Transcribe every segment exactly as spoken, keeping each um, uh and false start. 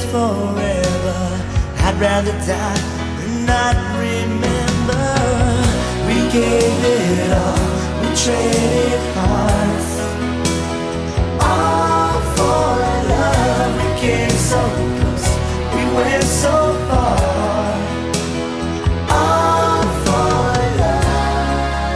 forever. I'd rather die than not remember. We gave it all, we traded hearts, all for love. We came so close, we went so far, all for love.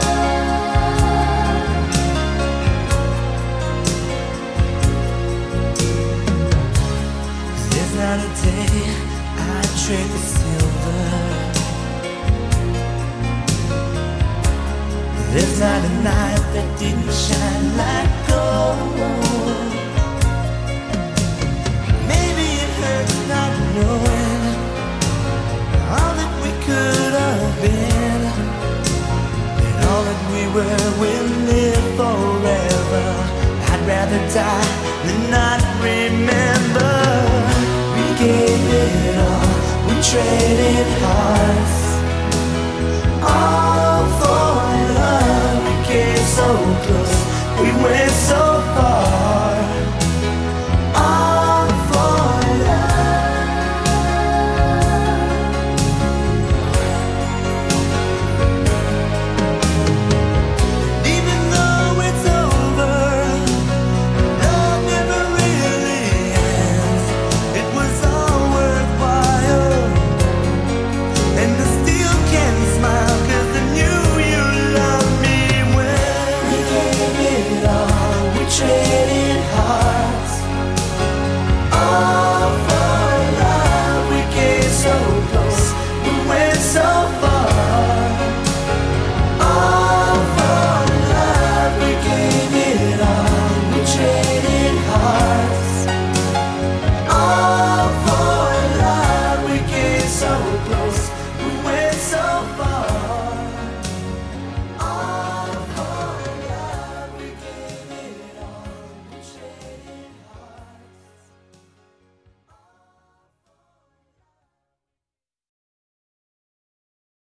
There's not a day I'd trade for silver. There's not a night that didn't shine like gold. Maybe it hurts not knowing all that we could have been, and all that we were will live forever. I'd rather die than not remember. We gave it all, we traded hearts,